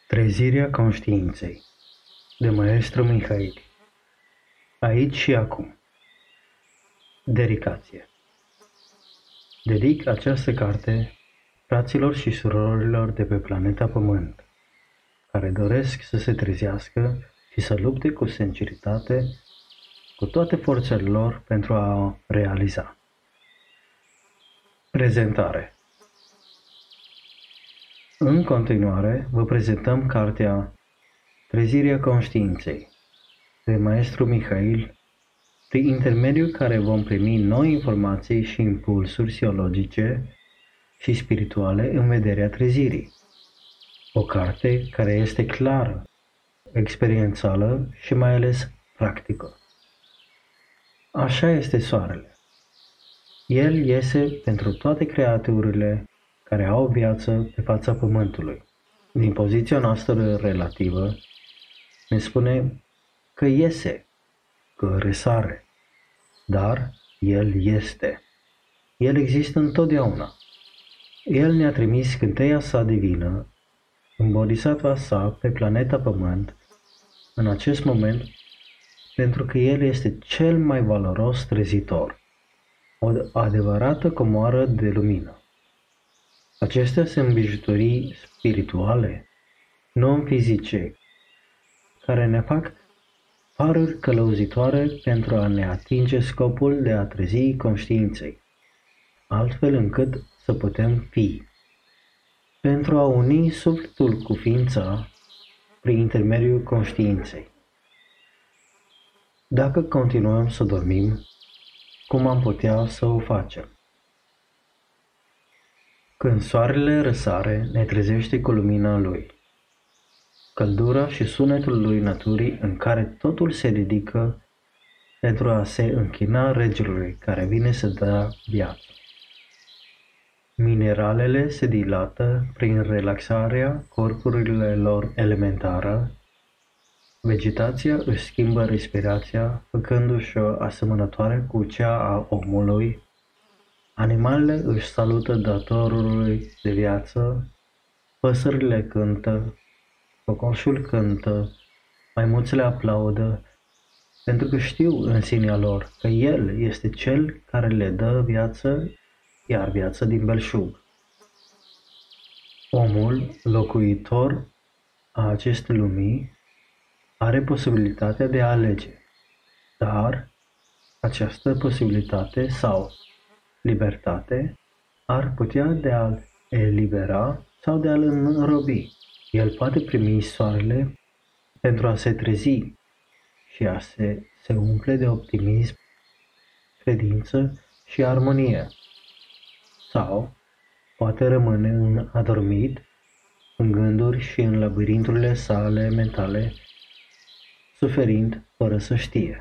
Trezirea conștiinței de Maestru Mihail. Aici și acum. Dedicație. Dedic această carte fraților și surorilor de pe planeta Pământ, care doresc să se trezească și să lupte cu sinceritate cu toate forțele lor pentru a o realiza. Prezentare. În continuare, vă prezentăm cartea Trezirea conștiinței de Maestru Mihail, prin intermediul care vom primi noi informații și impulsuri psihologice și spirituale în vederea trezirii. O carte care este clară, experiențială și mai ales practică. Așa este soarele. El iese pentru toate creaturile care au viață pe fața pământului. Din poziția noastră relativă, ne spune că iese, că răsare, dar El este. El există întotdeauna. El ne-a trimis scânteia sa divină, în bodhisattva sa pe planeta Pământ, în acest moment, pentru că El este cel mai valoros trezitor, o adevărată comoară de lumină. Acestea sunt bijuterii spirituale, non-fizice, care ne fac paruri călăuzitoare pentru a ne atinge scopul de a trezi conștiinței, altfel încât să putem fi. Pentru a uni sufletul cu ființa prin intermediul conștiinței. Dacă continuăm să dormim, cum am putea să o facem? Când soarele răsare, ne trezește cu lumina lui, căldura și sunetul lui naturii în care totul se ridică pentru a se închina regelui care vine să dea viață. Mineralele se dilată prin relaxarea corpurilor lor elementară, vegetația își schimbă respirația făcându-și o asemănătoare cu cea a omului, animalele își salută datorului de viață, păsările cântă, cocoșul cântă, maimuțele aplaudă, pentru că știu în sinea lor că El este Cel care le dă viață, iar viața din belșug. Omul, locuitor a acestei lumii, are posibilitatea de a alege, dar această posibilitate sau libertate ar putea de a-l elibera sau de a-l înrobi. El poate primi soarele pentru a se trezi și a se umple de optimism, credință și armonie. Sau poate rămâne în adormit, în gânduri și în labirinturile sale mentale, suferind fără să știe.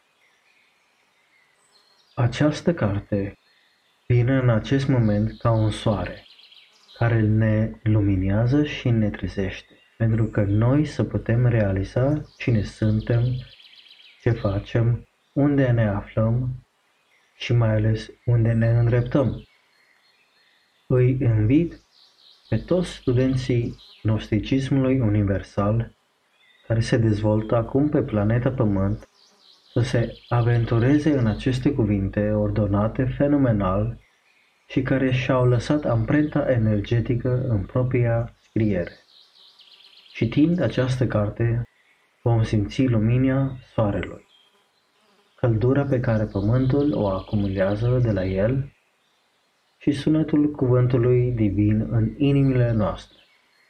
Această carte vine în acest moment ca un soare, care ne luminează și ne trezește, pentru că noi să putem realiza cine suntem, ce facem, unde ne aflăm și mai ales unde ne îndreptăm. Îi invit pe toți studenții gnosticismului universal care se dezvoltă acum pe planeta Pământ să se aventureze în aceste cuvinte ordonate fenomenal și care și-au lăsat amprenta energetică în propria scriere. Citind această carte, vom simți lumina soarelui, căldura pe care pământul o acumulează de la el și sunetul cuvântului divin în inimile noastre.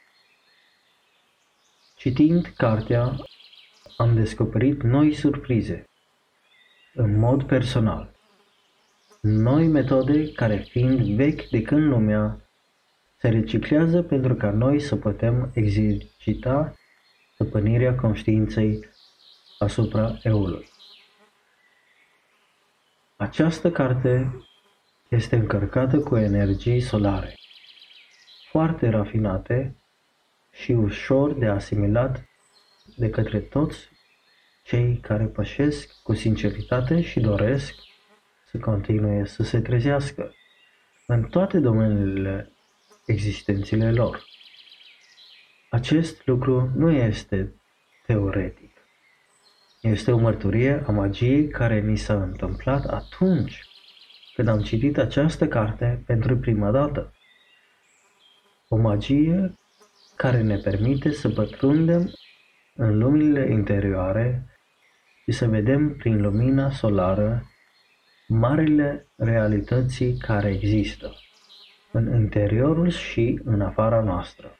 Citind cartea, am descoperit noi surprize, în mod personal. Noi metode care fiind vechi de când lumea se reciclează pentru ca noi să putem exercita stăpânirea conștiinței asupra eului. Această carte este încărcată cu energii solare, foarte rafinate și ușor de asimilat de către toți cei care pășesc cu sinceritate și doresc să continue să se trezească în toate domeniile existențele lor. Acest lucru nu este teoretic. Este o mărturie a magiei care ni s-a întâmplat atunci când am citit această carte pentru prima dată. O magie care ne permite să pătrundem în luminile interioare și să vedem prin lumina solară marile realității care există în interiorul și în afara noastră.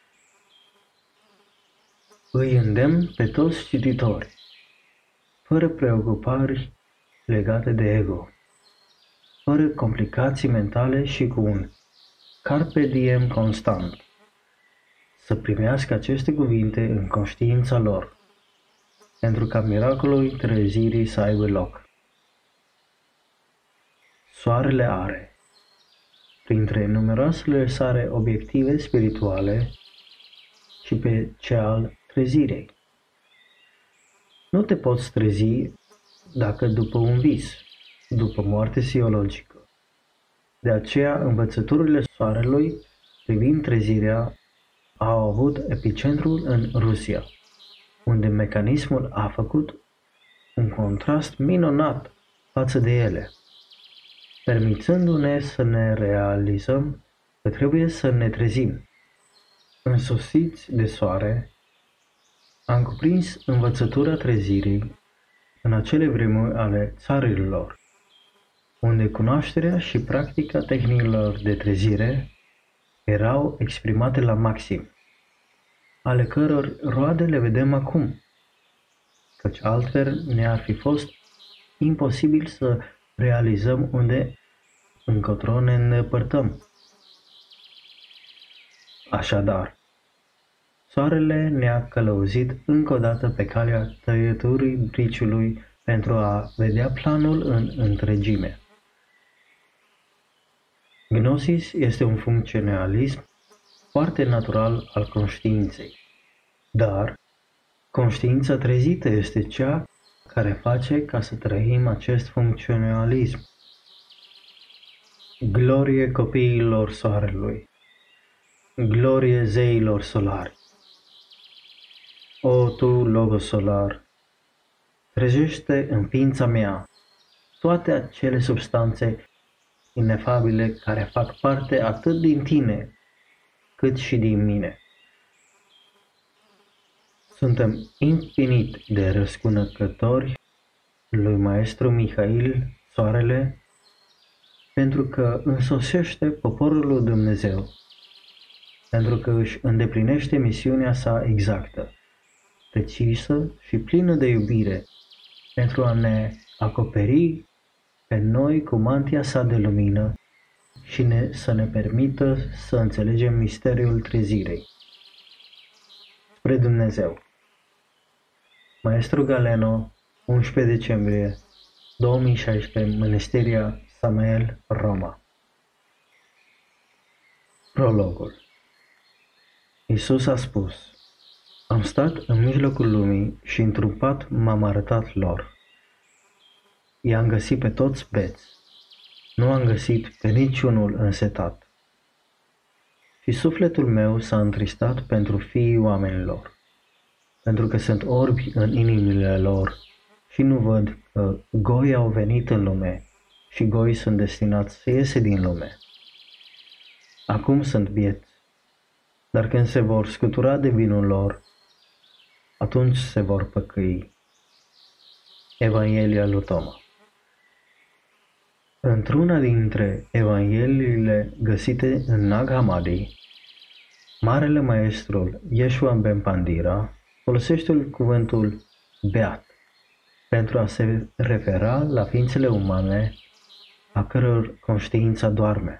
Îi îndemn pe toți cititori, fără preocupări legate de ego, fără complicații mentale și cu un carpe diem constant, să primească aceste cuvinte în conștiința lor, pentru ca miracolul trezirii să aibă loc. Soarele are, printre numeroasele sale obiective spirituale, și pe cel al trezirei. Nu te poți trezi dacă după un vis, după moarte psihologică. De aceea, învățăturile soarelui privind trezirea au avut epicentrul în Rusia, unde mecanismul a făcut un contrast minunat față de ele, permițându-ne să ne realizăm că trebuie să ne trezim. Însosiți de soare, am cuprins învățătura trezirii în acele vremuri ale țarilor, unde cunoașterea și practica tehnicilor de trezire erau exprimate la maxim, ale căror roade le vedem acum, căci altfel ne-ar fi fost imposibil să realizăm unde încotro ne îndepărtăm. Așadar, soarele ne-a călăuzit încă o dată pe calea tăieturii briciului pentru a vedea planul în întregime. Gnosis este un funcționalism foarte natural al conștiinței, dar conștiința trezită este cea care face ca să trăim acest funcționalism. Glorie copiilor soarelui, glorie zeilor solari. O, tu, Logos solar, trezește în ființa mea toate acele substanțe inefabile care fac parte atât din tine, cât și din mine. Suntem infinit de răscunoscători lui Maestru Mihail, Soarele, pentru că însoțește poporul lui Dumnezeu, pentru că își îndeplinește misiunea sa exactă, precisă și plină de iubire, pentru a ne acoperi pe noi cu mantia sa de lumină și să ne permită să înțelegem misteriul trezirei. Spre Dumnezeu. Maestru Galeno, 11 decembrie 2016, Mănăstirea Samael, Roma. Prologul. Iisus a spus: am stat în mijlocul lumii și într-un pat m-am arătat lor. I-am găsit pe toți beți, nu am găsit pe niciunul însetat. Și sufletul meu s-a întristat pentru fiii oamenilor, pentru că sunt orbi în inimile lor și nu văd că goi au venit în lume și goi sunt destinați să iese din lume. Acum sunt bieți, dar când se vor scutura de vinul lor, atunci se vor păcăi. Evanghelia lui Toma. Într-una dintre evangheliile găsite în Nag Hammadi, Marele Maestru Yeshua Ben Pandira folosește cuvântul beat pentru a se refera la ființele umane a căror conștiința doarme.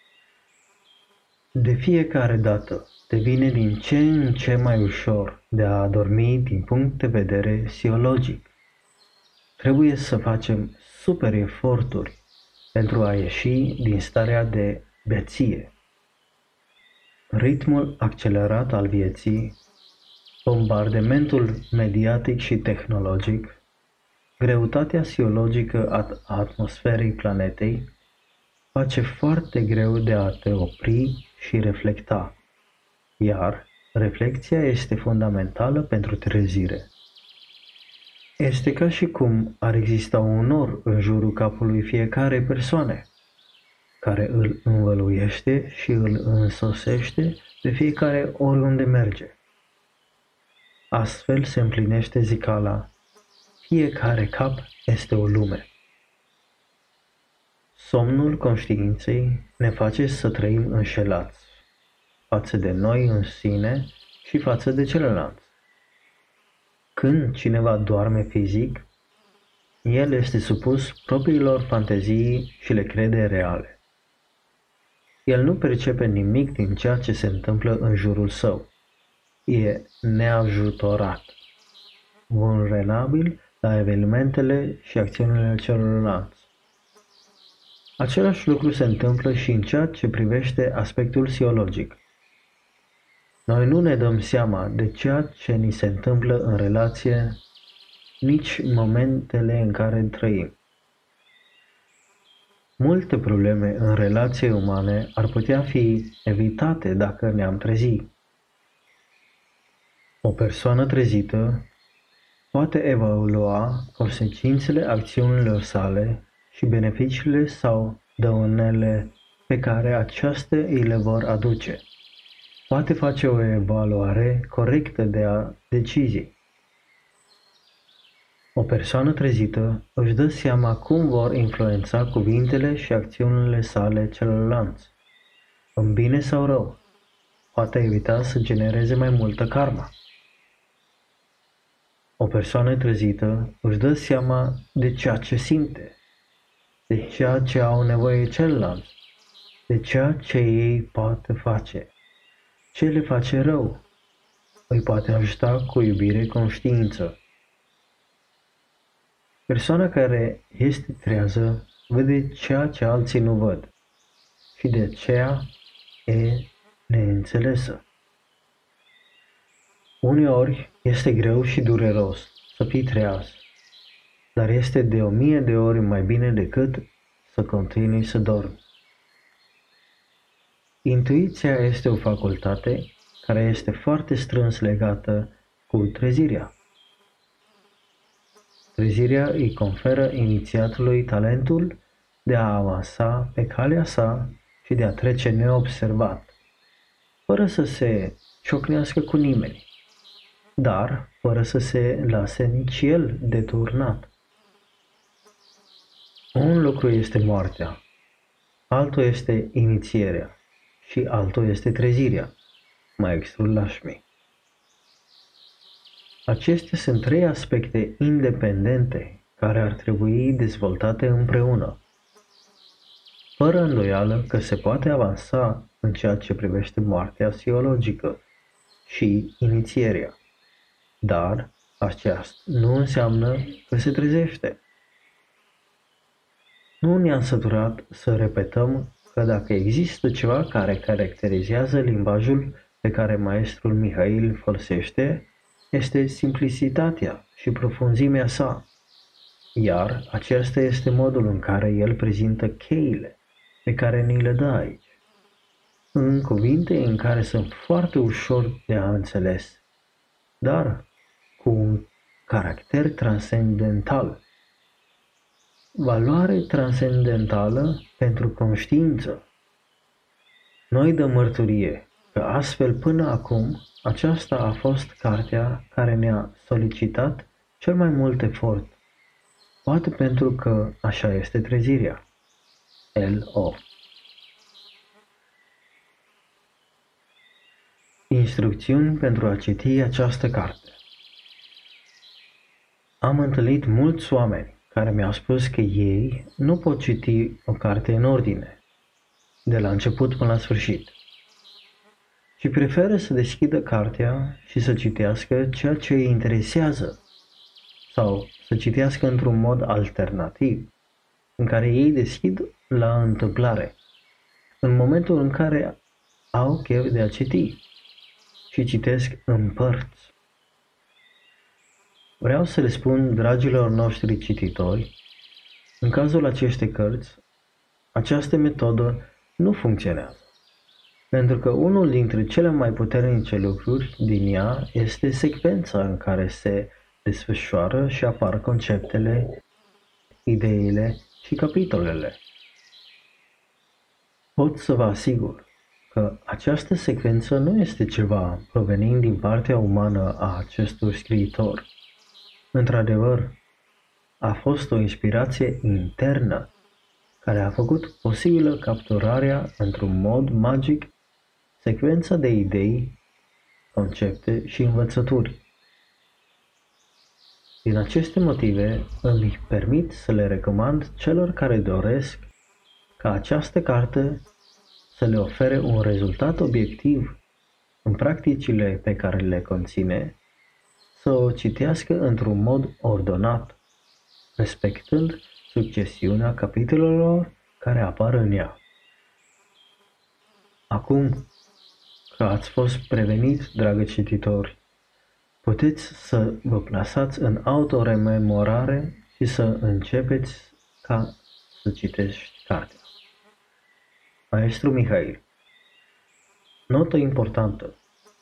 De fiecare dată devine din ce în ce mai ușor de a adormi din punct de vedere psihologic. Trebuie să facem super eforturi pentru a ieși din starea de beție. Ritmul accelerat al vieții, bombardementul mediatic și tehnologic, greutatea psihologică a atmosferei planetei face foarte greu de a te opri și reflecta, iar Reflecția este fundamentală pentru trezire. Este ca și cum ar exista un nor în jurul capului fiecare persoane, care îl învăluiește și îl însosește de fiecare oriunde merge. Astfel se împlinește zicala: fiecare cap este o lume. Somnul conștiinței ne face să trăim înșelați față de noi înșine și față de celălalt. Când cineva doarme fizic, el este supus propriilor fantezii și le crede reale. El nu percepe nimic din ceea ce se întâmplă în jurul său. E neajutorat, vulnerabil la evenimentele și acțiunile celorlalți. Același lucru se întâmplă și în ceea ce privește aspectul psihologic. Noi nu ne dăm seama de ceea ce ni se întâmplă în relație, nici în momentele în care trăim. Multe probleme în relații umane ar putea fi evitate dacă ne-am trezit. O persoană trezită poate evalua consecințele acțiunilor sale și beneficiile sau dăunele pe care acestea îi le vor aduce. Poate face o evaluare corectă de a decizii. O persoană trezită își dă seama cum vor influența cuvintele și acțiunile sale celorlalți, în bine sau rău. Poate evita să genereze mai multă karma. O persoană trezită își dă seama de ceea ce simte, de ceea ce au nevoie celălalți, de ceea ce ei poate face, ce le face rău, îi poate ajuta cu iubire, conștiință. Persoana care este trează vede ceea ce alții nu văd și de aceea e neînțelesă. Uneori este greu și dureros să fii treaz, dar este de 1000 de ori mai bine decât să continui să dormi. Intuiția este o facultate care este foarte strâns legată cu trezirea. Trezirea îi conferă inițiatului talentul de a avansa pe calea sa și de a trece neobservat, fără să se ciocnească cu nimeni, dar fără să se lase nici el deturnat. Un lucru este moartea, altul este inițierea și altul este trezirea, maestrul Lakshmi. Acestea sunt 3 aspecte independente care ar trebui dezvoltate împreună. Fără îndoială că se poate avansa în ceea ce privește moartea psihologică și inițierea, dar aceasta nu înseamnă că se trezește. Nu ne-am săturat să repetăm că dacă există ceva care caracterizează limbajul pe care maestrul Mihail îl folosește, este simplicitatea și profunzimea sa, iar acesta este modul în care el prezintă cheile pe care ni le dă aici, în cuvinte în care sunt foarte ușor de a înțeles, dar cu un caracter transcendental. Valoare transcendentală pentru conștiință. Noi dăm mărturie că astfel până acum aceasta a fost cartea care ne-a solicitat cel mai mult efort, poate pentru că așa este trezirea. L.O. Instrucțiuni pentru a citi această carte. Am întâlnit mulți oameni care mi-au spus că ei nu pot citi o carte în ordine, de la început până la sfârșit, ci preferă să deschidă cartea și să citească ceea ce îi interesează sau să citească într-un mod alternativ, în care ei deschid la întâmplare, în momentul în care au chef de a citi și citesc în părți. Vreau să le spun dragilor noștri cititori, în cazul acestei cărți, această metodă nu funcționează. Pentru că unul dintre cele mai puternice lucruri din ea este secvența în care se desfășoară și apar conceptele, ideile și capitolele. Pot să vă asigur că această secvență nu este ceva provenind din partea umană a acestor scriitori. Într-adevăr, a fost o inspirație internă care a făcut posibilă capturarea într-un mod magic secvența de idei, concepte și învățături. Din aceste motive, îmi permit să le recomand celor care doresc ca această carte să le ofere un rezultat obiectiv în practicile pe care le conține, să o citească într-un mod ordonat, respectând succesiunea capitolelor care apar în ea. Acum că ați fost preveniți, dragă cititori, puteți să vă plasați în autorememorare și să începeți ca să citești cartea. Maestru Mihail. Notă importantă.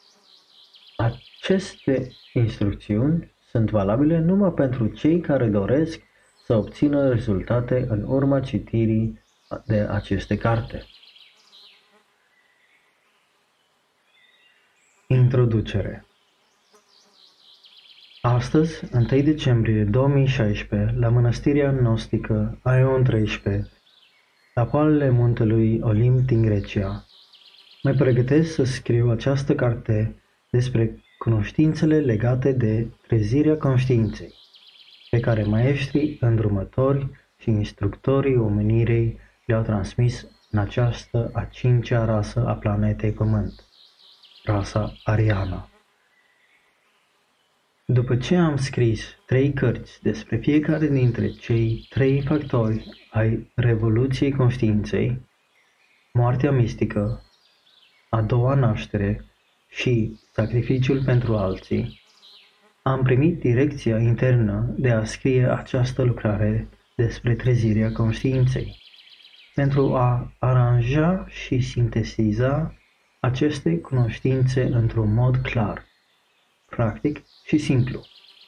Aceste instrucțiuni sunt valabile numai pentru cei care doresc să obțină rezultate în urma citirii de aceste carte. Introducere. Astăzi, 1 decembrie 2016, la mănăstirea gnostică Ion 13, la poalele muntelui Olimp din Grecia, mă pregătesc să scriu această carte despre cunoștințele legate de trezirea conștiinței, pe care maestrii, îndrumători și instructorii omenirii le-au transmis în această a cincea rasă a planetei Pământ, rasa ariană. După ce am scris 3 cărți despre fiecare dintre cei 3 factori ai revoluției conștiinței, moartea mistică, a doua naștere și sacrificiul pentru alții, am primit direcția internă de a scrie această lucrare despre trezirea conștiinței, pentru a aranja și sintetiza aceste cunoștințe într-un mod clar, practic și simplu.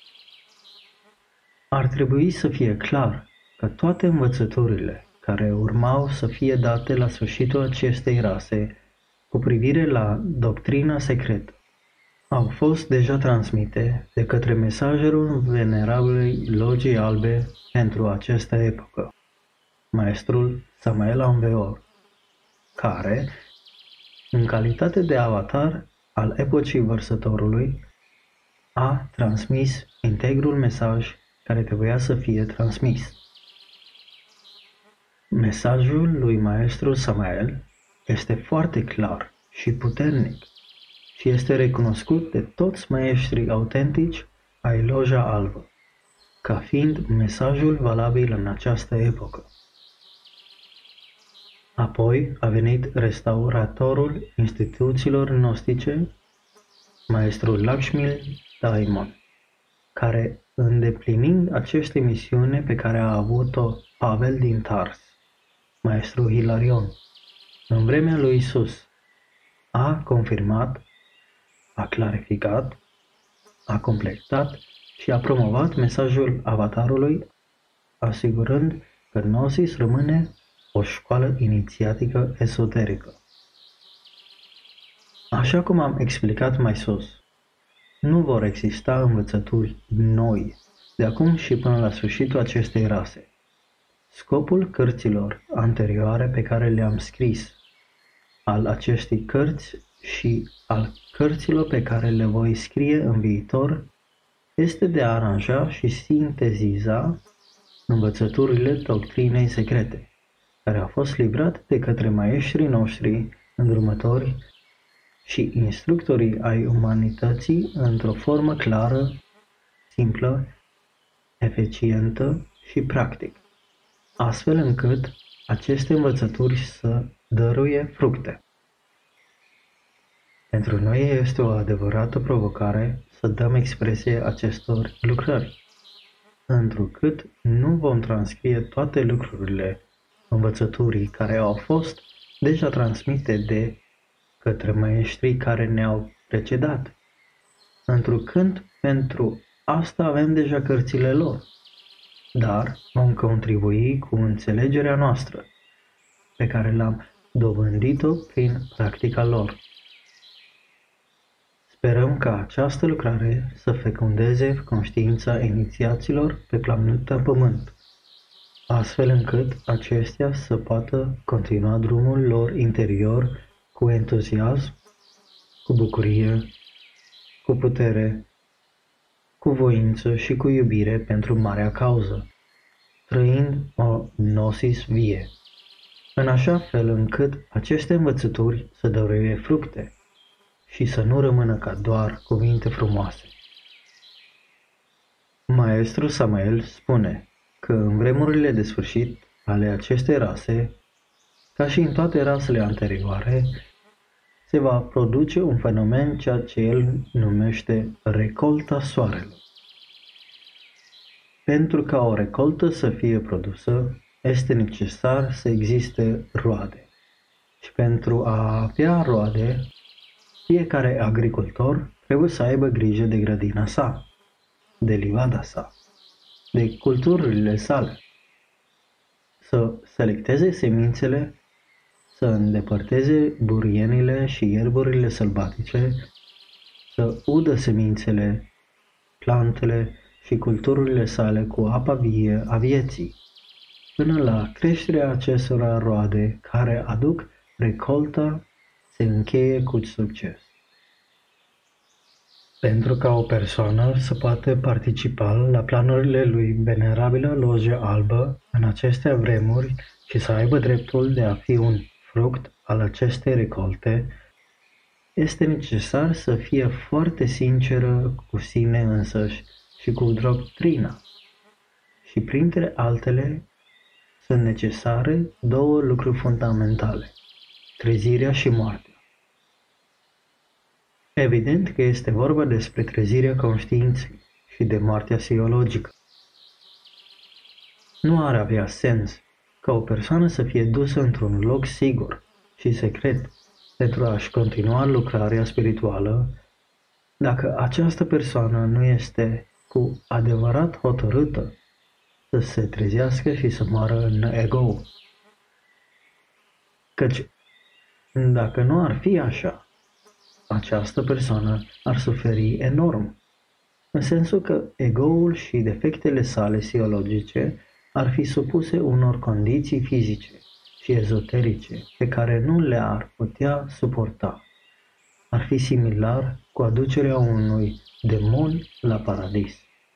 Ar trebui să fie clar că toate învățăturile care urmau să fie date la sfârșitul acestei rase cu privire la doctrina secretă au fost deja transmite de către mesagerul venerabilei Logiei Albe pentru această epocă, maestrul Samael Aunveor, care, în calitate de avatar al epocii vărsătorului, a transmis integrul mesaj care trebuia să fie transmis. Mesajul lui Maestru Samael este foarte clar și puternic și este recunoscut de toți maestrii autentici ai Loja Albă, ca fiind mesajul valabil în această epocă. Apoi a venit restauratorul instituțiilor gnostice, maestrul Lakshmi Daimon, care, îndeplinind aceste misiune pe care a avut-o Pavel din Tars, maestrul Hilarion, în vremea lui Isus, a confirmat, a clarificat, a completat și a promovat mesajul avatarului, asigurând că Gnosis rămâne o școală inițiatică esoterică. Așa cum am explicat mai sus, nu vor exista învățături noi de acum și până la sfârșitul acestei rase. Scopul cărților anterioare pe care le-am scris, al acestei cărți și al cărților pe care le voi scrie în viitor, este de a aranja și sintetiza învățăturile doctrinei secrete, care au fost livrate de către maestrii noștri îndrumători și instructorii ai umanității într-o formă clară, simplă, eficientă și practică, astfel încât aceste învățături să dăruie fructe. Pentru noi este o adevărată provocare să dăm expresie acestor lucrări, întrucât nu vom transcrie toate lucrurile învățăturii care au fost deja transmite de către maestrii care ne-au precedat, întrucât pentru asta avem deja cărțile lor, dar vom contribui cu înțelegerea noastră, pe care l-am dobândit-o prin practica lor. Sperăm ca această lucrare să fecundeze conștiința inițiaților pe planeta Pământ, astfel încât acestea să poată continua drumul lor interior cu entuziasm, cu bucurie, cu putere, cu voință și cu iubire pentru marea cauză, trăind o gnosis vie, în așa fel încât aceste învățături să dăruie fructe și să nu rămână ca doar cuvinte frumoase. Maestru Samael spune că în vremurile de sfârșit ale acestei rase, ca și în toate rasele anterioare, se va produce un fenomen ceea ce el numește recolta soarelui. Pentru ca o recoltă să fie produsă, este necesar să existe roade. Și pentru a avea roade, fiecare agricultor trebuie să aibă grijă de grădina sa, de livada sa, de culturile sale, să selecteze semințele, să îndepărteze burienile și ierburile sălbatice, să udă semințele, plantele și culturile sale cu apa vie a vieții, până la creșterea acestora roade care aduc recolta se încheie cu succes. Pentru ca o persoană să poată participa la planurile lui Venerabilă Loge Albă în aceste vremuri și să aibă dreptul de a fi un fruct al acestei recolte, este necesar să fie foarte sinceră cu sine însăși și cu doctrina. Și printre altele, sunt necesare două lucruri fundamentale, trezirea și moartea. Evident că este vorba despre trezirea conștiinței și de moartea psihologică. Nu ar avea sens ca o persoană să fie dusă într-un loc sigur și secret pentru a-și continua lucrarea spirituală dacă această persoană nu este cu adevărat hotărâtă să se trezească și să moară în ego. Căci dacă nu ar fi așa, această persoană ar suferi enorm, în sensul că ego-ul și defectele sale psihologice ar fi supuse unor condiții fizice și ezoterice pe care nu le-ar putea suporta. Ar fi similar cu aducerea unui demon la paradis.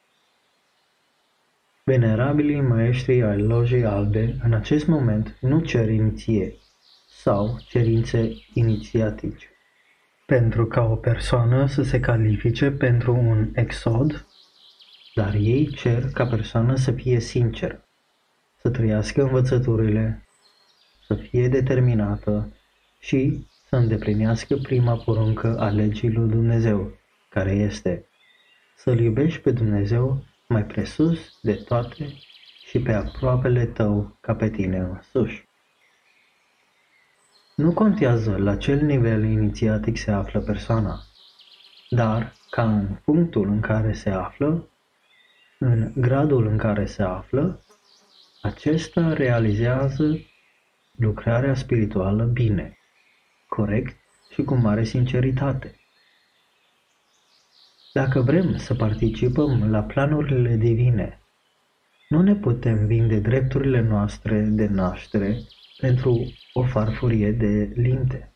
Venerabilii maestri ai Lojei Albe în acest moment nu cer inițieri sau cerințe inițiatice. Pentru ca o persoană să se califice pentru un exod, dar ei cer ca persoana să fie sinceră, să trăiască învățăturile, să fie determinată și să îndeplinească prima poruncă a legii lui Dumnezeu, care este să-L iubești pe Dumnezeu mai presus de toate și pe aproapele tău ca pe tine însuși. Nu contează la ce nivel inițiatic se află persoana, dar ca în punctul în care se află, în gradul în care se află, acesta realizează lucrarea spirituală bine, corect și cu mare sinceritate. Dacă vrem să participăm la planurile divine, nu ne putem vinde drepturile noastre de naștere pentru o farfurie de linte.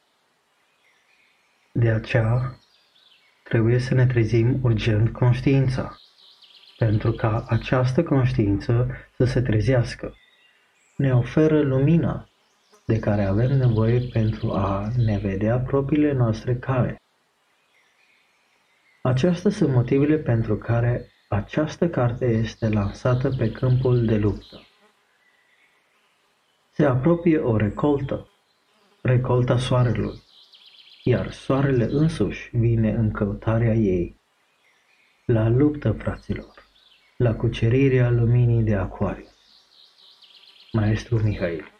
De aceea, trebuie să ne trezim urgent conștiința, pentru ca această conștiință să se trezească. Ne oferă lumina de care avem nevoie pentru a ne vedea propriile noastre cale. Acestea sunt motivele pentru care această carte este lansată pe câmpul de luptă. Se apropie o recoltă, recolta soarelui, iar soarele însuși vine în căutarea ei. La luptă, fraților, la cucerirea luminii de Aquarius. Maestru Mihail.